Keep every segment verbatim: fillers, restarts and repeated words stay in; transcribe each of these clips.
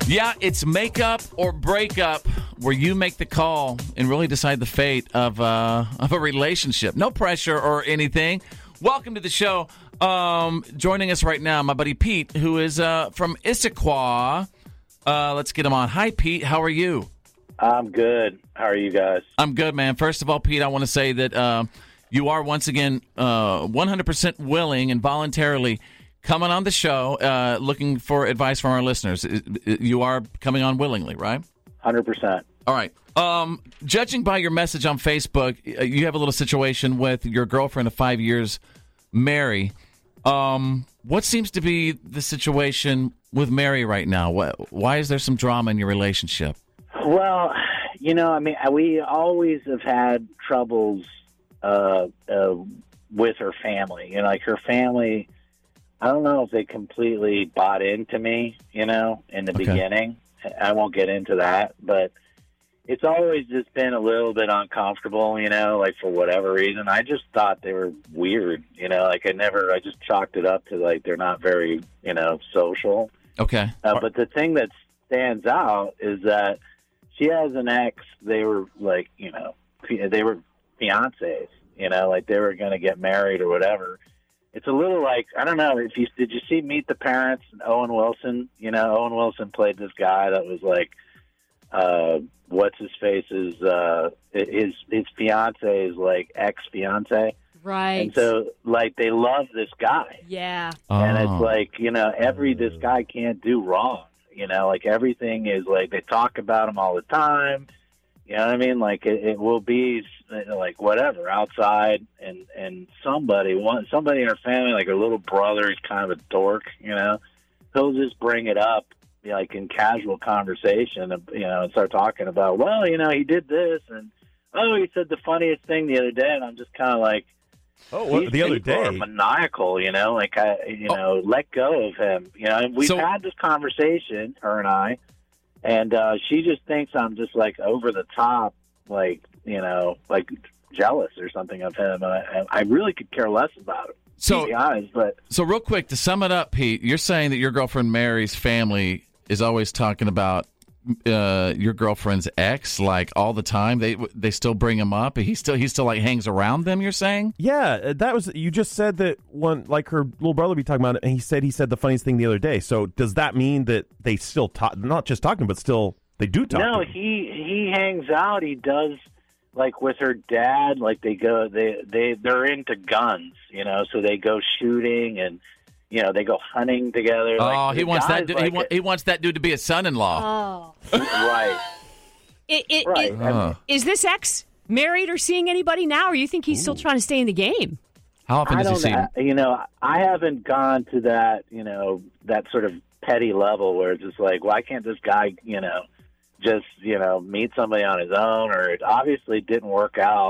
Yeah, it's makeup or breakup, where you make the call and really decide the fate of uh, of a relationship. No pressure or anything. Welcome to the show. Um, joining us right now, my buddy Pete, who is uh, from Issaquah. Uh, let's get him on. Hi, Pete. How are you? I'm good. How are you guys? I'm good, man. First of all, Pete, I want to say that uh, you are once again uh, one hundred percent willing and voluntarily coming on the show, uh, looking for advice from our listeners. You are coming on willingly, right? one hundred percent. All right. Um, judging by your message on Facebook, you have a little situation with your girlfriend of five years, Mary. Um, what seems to be the situation with Mary right now? Why is there some drama in your relationship? Well, you know, I mean, we always have had troubles uh, uh, with her family. You know, like her family, I don't know if they completely bought into me, you know, in the Okay. beginning. I won't get into that, but it's always just been a little bit uncomfortable, you know, like for whatever reason. I just thought they were weird, you know, like I never, I just chalked it up to like they're not very, you know, social. Okay. Uh, but the thing that stands out is that she has an ex. They were like, you know, they were fiancés, you know, like they were going to get married or whatever. It's a little like, I don't know, if you did you see Meet the Parents and Owen Wilson? You know, Owen Wilson played this guy that was like, uh, what's his face's, uh, his, his fiance is like ex-fiance. Right. And so, like, they love this guy. Yeah. And Oh. it's like, you know, every, this guy can't do wrong. You know, like everything is like, they talk about him all the time. You know what I mean? Like it, it will be like whatever outside, and and somebody, one somebody in her family, like her little brother, is kind of a dork. You know, he'll just bring it up, you know, like in casual conversation, you know, and start talking about, well, you know, he did this, and oh, he said the funniest thing the other day, and I'm just kind of like, Oh, well, these the other people are day. maniacal, you know, like, I, you know, let go of him. You know, and we've So- had this conversation, her and I, and uh, she just thinks I'm just like over the top, like, you know, like jealous or something of him. And I, I really could care less about him, So- to be honest. But So real quick, to sum it up, Pete, you're saying that your girlfriend Mary's family is always talking about uh, your girlfriend's ex, like all the time. They they still bring him up. He still he still like hangs around them. You're saying? Yeah, uh, that was you just said that one like her little brother be talking about it, and he said he said the funniest thing the other day. So does that mean that they still talk, not just talking, but still they do talk? no, to him? he he hangs out. He does, like with her dad. Like they go, they they they're into guns, you know. So they go shooting and. You know, they go hunting together. Oh, like, he the wants that. guy's Dude, he, like wa- a- he wants that dude to be a son-in-law. Oh. right. It, it, Right. it- Huh. is this ex married or seeing anybody now, or you think he's still trying to stay in the game? How often I does he don't see? know. You know, I haven't gone to that, you know, that sort of petty level where it's just like, why can't this guy, you know, just, you know, meet somebody on his own? Or it obviously didn't work out.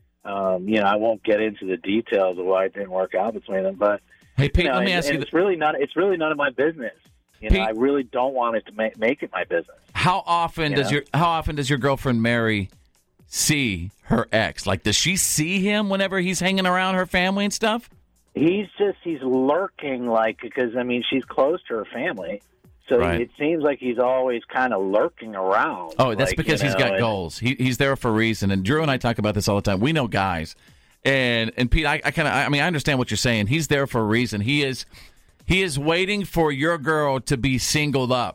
Um, you know, I won't get into the details of why it didn't work out between them, but Hey, Pete, you know, let me and- ask and you: it's th- really not. It's really none of my business. You Pete- know, I really don't want it to make, make it my business. How often You does know? your How often does your girlfriend Mary see her ex? Like, does she see him whenever he's hanging around her family and stuff? He's just he's lurking, like, because I mean she's close to her family, so Right. it seems like he's always kind of lurking around. Oh, that's like, because you he's know, got and- goals. He, he's there for a reason. And Drew and I talk about this all the time. We know guys, and and Pete, I, I kind of, I mean, I understand what you're saying. He's there for a reason. He is, he is waiting for your girl to be singled up.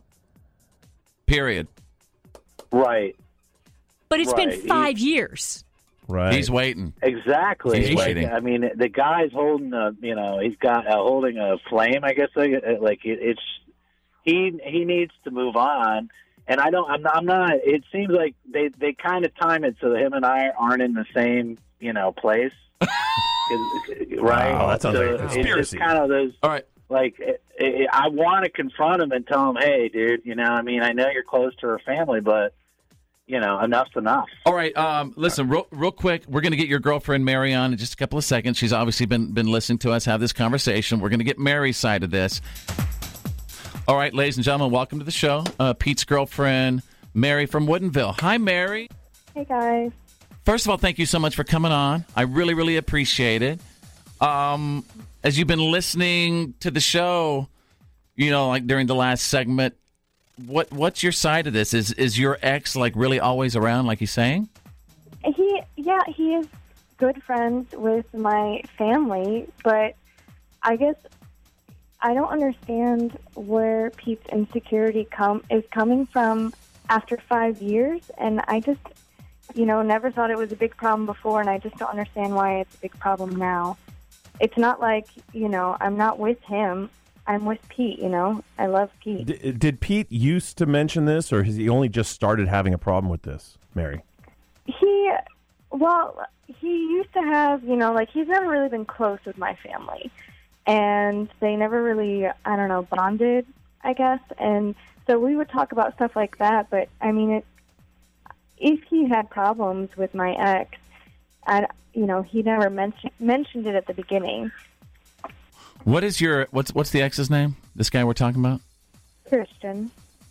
Period. Right, But it's Right. been five years. right. He's waiting. exactly. He's Like, waiting. I mean, the guy's holding a, you know, he's got uh, holding a flame. I guess like, like it, it's he he needs to move on. And I don't. I'm not. I'm not it seems like they they kind of time it so that him and I aren't in the same, you know, place. 'Cause- right. Wow, that sounds So like a it's just conspiracy. kind of those. All right. Like, it, it, I want to confront him and tell him, hey, dude, you know, I mean, I know you're close to her family, but, you know, enough's enough. All right. Um, listen, real, real quick. We're going to get your girlfriend Mary on in just a couple of seconds. She's obviously been been listening to us have this conversation. We're going to get Mary's side of this. All right, ladies and gentlemen, welcome to the show. Uh, Pete's girlfriend, Mary from Woodinville. Hi, Mary. Hey, guys. First of all, thank you so much for coming on. I really, really appreciate it. Um, as you've been listening to the show, you know, like during the last segment, what what's your side of this? Is is your ex like really always around, like he's saying? He, yeah, he is good friends with my family, but I guess I don't understand where Pete's insecurity come is coming from after five years, and I just, you know, never thought it was a big problem before, and I just don't understand why it's a big problem now. It's not like, you know, I'm not with him. I'm with Pete, you know. I love Pete. D- did Pete used to mention this, or has he only just started having a problem with this, Mary? He, well, he used to have, you know, like he's never really been close with my family. And they never really, I don't know, bonded, I guess. And so we would talk about stuff like that. But, I mean, it, if he had problems with my ex, I, you know, he never mentioned mentioned it at the beginning. What is your, what's what's the ex's name? This guy we're talking about? Christian.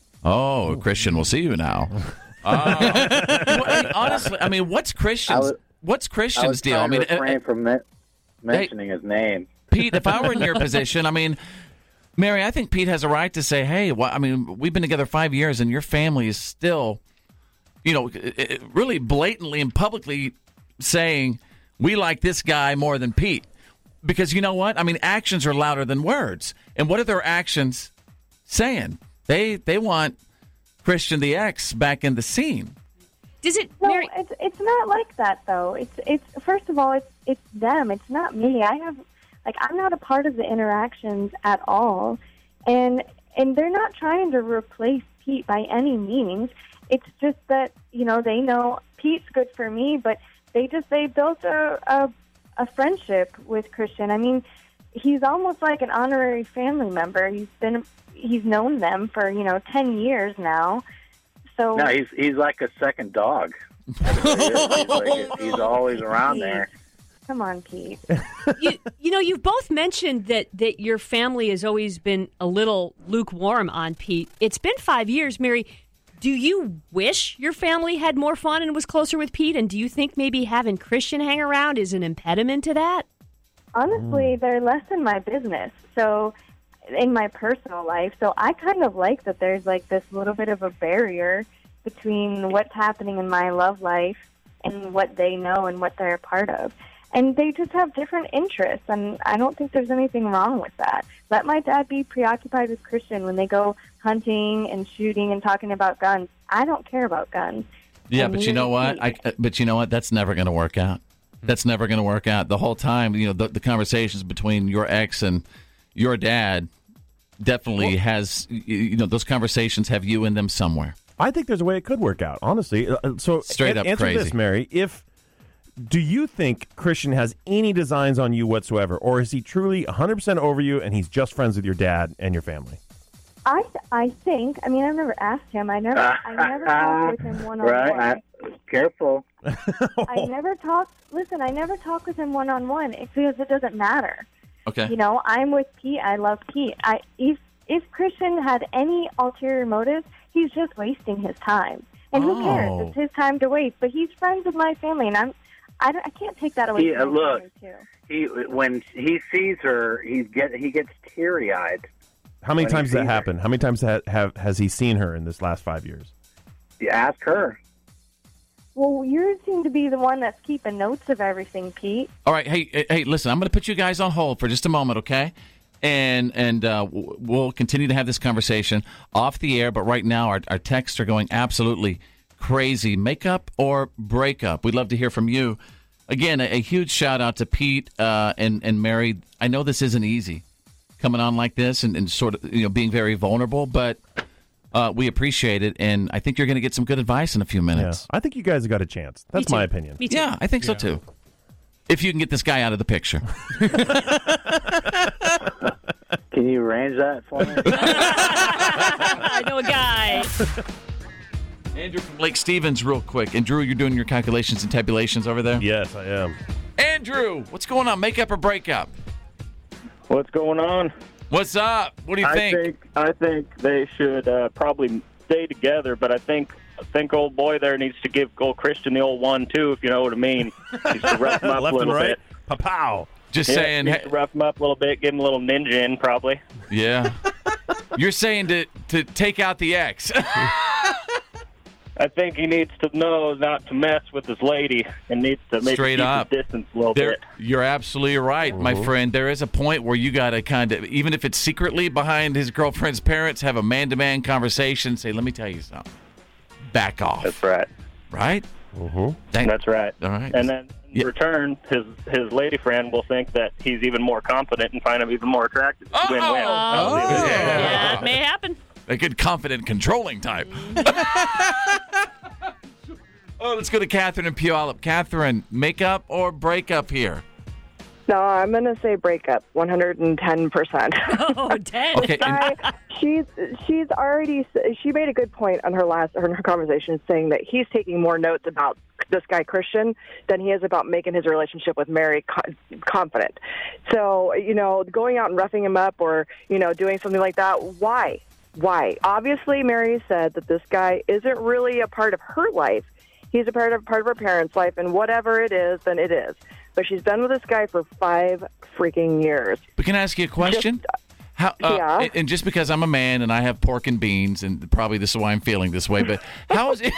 Oh, Christian, we'll see you now. Uh, well, I mean, honestly, I mean, what's Christian's, I was- what's I Christian's was deal? I trying mean, to refrain uh, from men- mentioning his name. Pete, if I were in your position, I mean, Mary, I think Pete has a right to say, hey, well, I mean, we've been together five years and your family is still, you know, really blatantly and publicly saying we like this guy more than Pete. Because you know what? I mean, actions are louder than words. And what are their actions saying? They they want Christian the ex back in the scene. Does it, No, Mary? it's it's not like that though. It's it's first of all, it's it's them. It's not me. I have like I'm not a part of the interactions at all, and and they're not trying to replace Pete by any means. It's just that you know they know Pete's good for me, but they just they built a a, a friendship with Christian. I mean, he's almost like an honorary family member. He's been he's known them for you know ten years now. So No, he's he's like a second dog. he's, like, he's always around there. come on, Pete. you, you know, you've both mentioned that, that your family has always been a little lukewarm on Pete. It's been five years, Mary. Do you wish your family had more fun and was closer with Pete? And do you think maybe having Christian hang around is an impediment to that? Honestly, they're less in my business. So, in my personal life. So I kind of like that there's like this little bit of a barrier between what's happening in my love life and what they know and what they're a part of. And they just have different interests, and I don't think there's anything wrong with that. Let my dad be preoccupied with Christian when they go hunting and shooting and talking about guns. I don't care about guns. Yeah, And but you neither know does what? he. I, but you know what? That's never going to work out. That's never going to work out. The whole time, you know, the, the conversations between your ex and your dad definitely well, has, you know, those conversations have you in them somewhere. I think there's a way it could work out, honestly. Uh, so Straight a- up answer crazy. this, Mary. If do you think Christian has any designs on you whatsoever, or is he truly one hundred percent over you and he's just friends with your dad and your family? I th- I think. I mean, I've never asked him. I never I never talked with him one on one. Right? I, careful. I never talk. Listen, I never talk with him one on one because it doesn't matter. Okay. You know, I'm with Pete. I love Pete. I if if Christian had any ulterior motives, he's just wasting his time. And who Oh. cares? It's his time to waste. But he's friends with my family, and I'm I, don't, I can't take that away He, uh, from my look. family too. He when he sees her, he get he gets teary eyed. How many When he times has that sees her. happened? How many times ha- have has he seen her in this last five years? You ask her. Well, you seem to be the one that's keeping notes of everything, Pete. All right. Hey, hey, hey, listen, I'm going to put you guys on hold for just a moment, okay? And and uh, w- we'll continue to have this conversation off the air. But right now, our, our texts are going absolutely crazy. Makeup or breakup? We'd love to hear from you. Again, a, a huge shout out to Pete uh, and and Mary. I know this isn't easy coming on like this and, and sort of you know being very vulnerable, but uh, we appreciate it. And I think you're going to get some good advice in a few Yeah. minutes. I think you guys have got a chance. That's Me too. my opinion. Me too. Yeah, I think so too. If you can get this guy out of the picture. Can you arrange that for me? I know a guy. Andrew from Lake Stevens, real quick. And Drew, you're doing your calculations and tabulations over there? Yes, I am. Andrew, what's going on? Makeup or breakup? What's going on? What's up? What do you I think? think I think they should uh, probably stay together, but I think I think old boy there needs to give old Christian the old one too, if you know what I mean. Needs to rough him up a Left and little right. bit. Pa-pow. Just Yeah, saying. needs Hey, to rough him up a little bit, give him a little ninja in probably. yeah. You're saying to, to take out the ex. I think he needs to know not to mess with his lady and needs to maybe Straight keep up. his distance a little There, bit. you're absolutely right, my friend. There is a point where you got to kind of, even if it's secretly behind his girlfriend's parents, have a man-to-man conversation. Say, let me tell you something. Back off. That's right. Right? Mm-hmm. Thank- That's right. All right. And then in Yeah. return, his his lady friend will think that he's even more confident and find him even more attractive. Oh! Win-win. Oh, Yeah. yeah, it may happen. A good, confident, controlling type. Oh, let's go to Catherine and Puyallup. Catherine, makeup or breakup here? No, I'm going to say breakup, one hundred ten percent. Oh, ten. Okay. and- Guy, she's she's already she made a good point on her last her, her conversation, saying that he's taking more notes about this guy Christian than he is about making his relationship with Mary co- confident. So, you know, going out and roughing him up or, you know, doing something like that, why? Why? Obviously, Mary said that this guy isn't really a part of her life. He's a part of part of her parents' life, and whatever it is, then it is. But she's been with this guy for five freaking years. But can I ask you a question? Just- How, uh, yeah. and- And just because I'm a man and I have pork and beans, and probably this is why I'm feeling this way, but how is it,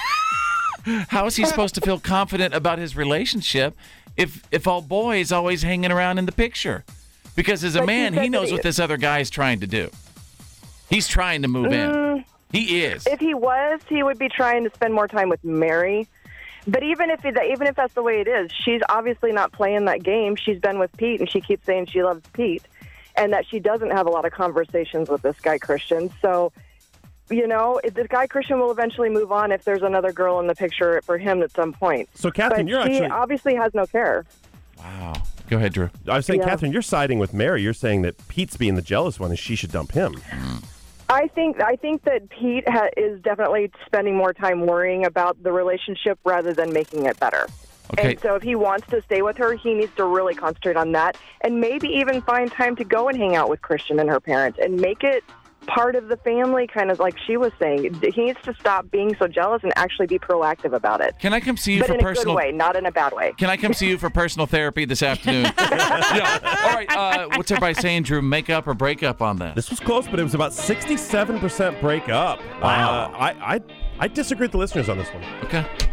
how is he supposed to feel confident about his relationship if if all boy is always hanging around in the picture? Because as a But he man, he said knows that what he- this other guy is trying to do. He's trying to move in. Mm. He is. If he was, he would be trying to spend more time with Mary. But even if it, even if that's the way it is, she's obviously not playing that game. She's been with Pete, and she keeps saying she loves Pete, and that she doesn't have a lot of conversations with this guy Christian. So, you know, this guy Christian will eventually move on if there's another girl in the picture for him at some point. So, Catherine, but you're she actually. obviously has no care. Wow. Go ahead, Drew. I was saying, Yeah. Catherine, you're siding with Mary. You're saying that Pete's being the jealous one and she should dump him. I think I think that Pete ha- is definitely spending more time worrying about the relationship rather than making it better. Okay. And so if he wants to stay with her, he needs to really concentrate on that and maybe even find time to go and hang out with Christian and her parents and make it part of the family, kind of like she was saying. He needs to stop being so jealous and actually be proactive about it. Can I come see you But for in a personal? good way, not in a bad way. Can I come see you for personal therapy this afternoon? Yeah. All right. Uh, what's everybody saying, Drew? Makeup or breakup on that? This was close, but it was about sixty-seven percent break up. Wow. Uh, I, I, I disagree with the listeners on this one. Okay.